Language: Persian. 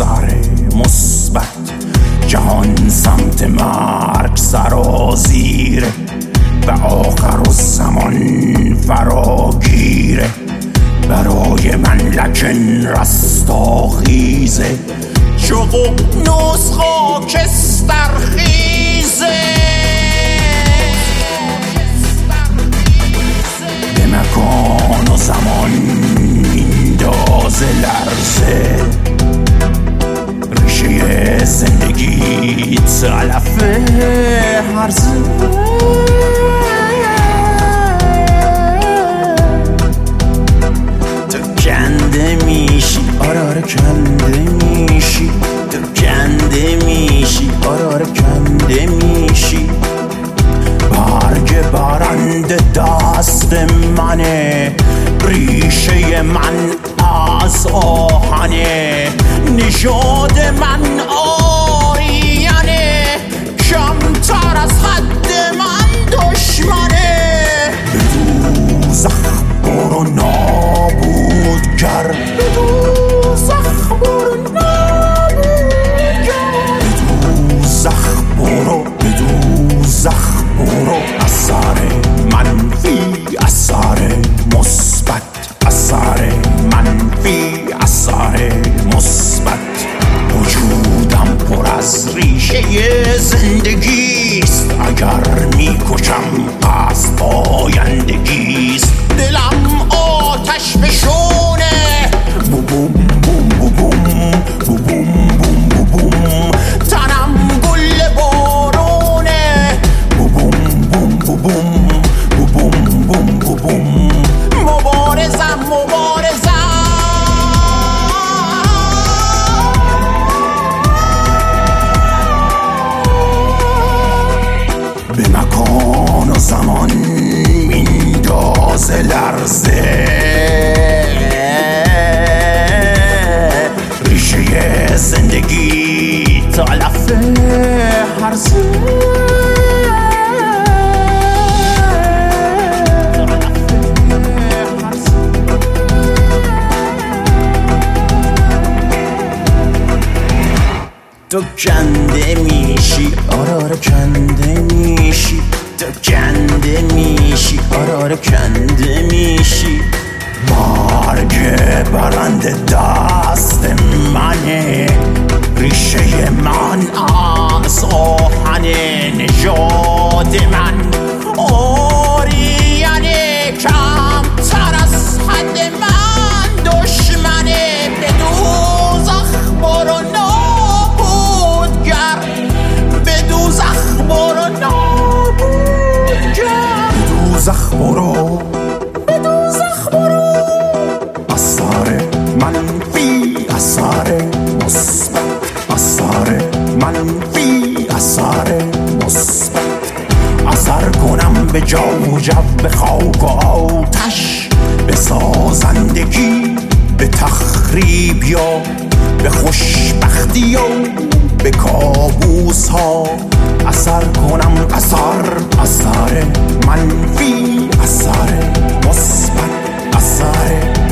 اثر مثبت. جهان سمت مرگ سرازیره و آخر الزمان فراگیره. برای من لکن رستاخیزه، چو ققنوس خاکستر خیزه. به مکان و زمان میندازه لرزه، ریشه زندگیت علف هرزه. تو کنده میشی، آره کنده میشی. تو کنده میشی، آره کنده میشی. برگ برنده دست منه، ریشه من از آهنه. نژاد من آریانه، کمتر از حد من دشمنه. به دوزخ برو نابودگر، به دوزخ برو نابودگر. به دوزخ برو، به دوزخ برو. اثر منفی، اثر مثبت. اثر منفی، اثر مثبت. وجودم پر از ریشه زندگیست، اگر میکشم پس پایندگیست. دلم آتش فشونه، بوم بوم بوم بوم بوم بوم بوم. تنم گل بارونه، بوم بوم بوم بوم بوم بوم. مبارزم مبارزم، به مکان و زمان میندازه لرزه، ریشه زندگی علف هرزه. تو کنده میشی، آره کنده میشی. تو کنده میشی، آره کنده میشی. برگ برنده دست منه، ریشه من از آهنه. نژاد من آریانه، کمتر از حد من دشمنه. به دوزخ برو نابودگر، به دوزخ برو نابودگر. به دوزخ برو، به دوزخ برو. اثر منفی، اثر مثبت. اثر منفی، اثر مثبت. اثر کنم به جا و جو، به خاک و آتش، به سازندگی، به تخریب یا به خوشبختی و به کابوس ها. اثر کنم اثر، اثر منفی، اثر مثبت. اثر